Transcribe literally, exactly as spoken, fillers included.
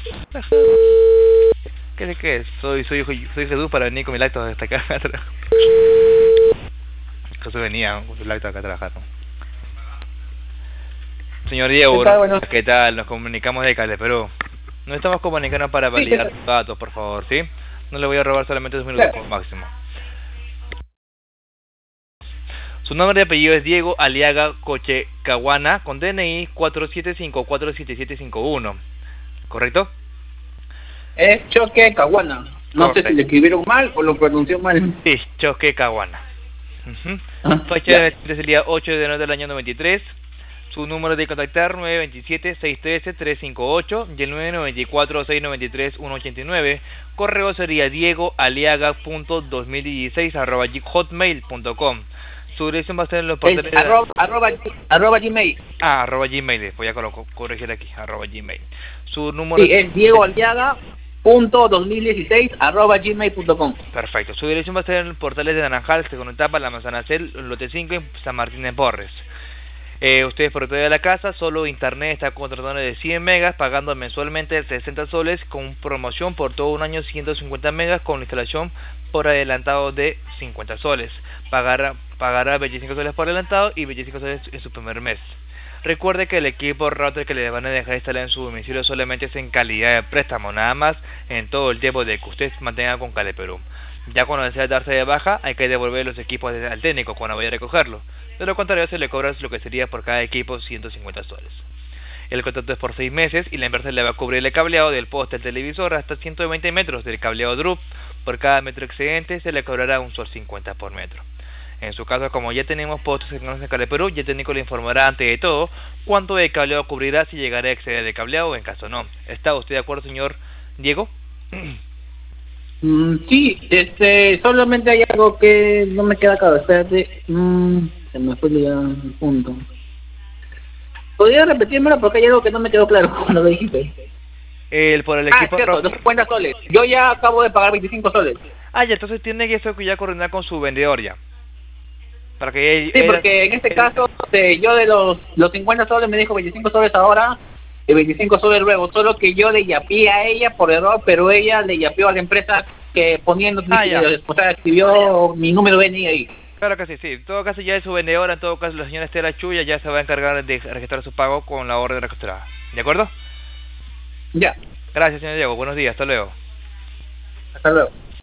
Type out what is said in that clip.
¿Qué es qué es? Soy, soy, soy, soy Jesús para venir con mi lacto hasta acá a trabajar. Jesús venía con su lacto acá a trabajar, ¿no? Señor Diego, ¿Qué tal? Bueno. ¿qué tal? Nos comunicamos de Cali, Perú. Nos estamos comunicando para validar sus datos, por favor, ¿sí? No le voy a robar solamente dos minutos como máximo. Su nombre y apellido es Diego Aliaga Cochecaguana, con D N I cuatro siete cinco cuatro siete siete cinco uno, ¿correcto? Es Choquecaguana. No Correcto. sé si lo escribieron mal o lo pronunció mal. Sí, Choquecaguana. Uh-huh. Ah, Fecha de nacimiento es el día ocho de enero del año noventa y tres. Su número de contactar nueve dos siete seis uno tres tres cinco ocho y el nueve nueve cuatro seis nueve tres uno ocho nueve. Correo sería diegoaliaga punto dos mil dieciséis arroba hotmail punto com. Su dirección va a estar en los portales de... arroba, arroba, arroba gmail. Ah, arroba gmail, voy a corregir aquí, arroba gmail. Su número... Sí, es diegoaliaga punto dos mil dieciséis arroba gmail punto com. Perfecto. Su dirección va a estar en los portales de Naranjal, Segunda Etapa, La Manzana Cel, Lote cinco, en San Martín de Porres. Eh, ustedes por todo de la casa, solo internet está contratando de cien megas, pagando mensualmente sesenta soles, con promoción por todo un año ciento cincuenta megas, con instalación por adelantado de cincuenta soles. Pagará, pagará veinticinco soles por adelantado y veinticinco soles en su primer mes. Recuerde que el equipo router que le van a dejar instalar en su domicilio solamente es en calidad de préstamo, nada más en todo el tiempo de que usted mantenga con Cale Perú. Ya cuando desea darse de baja, hay que devolver los equipos al técnico cuando vaya a recogerlo. De lo contrario, se le cobra lo que sería por cada equipo ciento cincuenta soles. El contrato es por seis meses y la empresa le va a cubrir el cableado del poste del televisor hasta ciento veinte metros del cableado D R U P. Por cada metro excedente se le cobrará un sol cincuenta por metro. En su caso, como ya tenemos postes en Cale Perú, ya el técnico le informará antes de todo cuánto de cableado cubrirá, si llegará a exceder de cableado o en caso no. ¿Está usted de acuerdo, señor Diego? Mm, sí, este, solamente hay algo que no me queda claro. Espérate, mm, se me fue ya el punto. ¿Podría repetírmelo? Porque hay algo que no me quedó claro cuando lo dijiste. El, por el Ah, equipo cierto, los cincuenta soles. Yo ya acabo de pagar veinticinco soles. Ah, ya, entonces tiene que eso que ya coordinar con su vendedor ya. Para que sí, ella, porque en este ella, caso, este, yo de los, los cincuenta soles me dijo veinticinco soles ahora y veinticinco soles luego. Solo que yo le yapié a ella por error, pero ella le yapió a la empresa que poniendo, ah, eh, o sea, escribió mi número de D N I ahí. Claro que sí, sí. En todo caso ya es su vendedora, en todo caso la señora Estela Chuya ya se va a encargar de registrar su pago con la orden registrada. ¿De acuerdo? Ya. Gracias, señor Diego. Buenos días. Hasta luego. Hasta luego.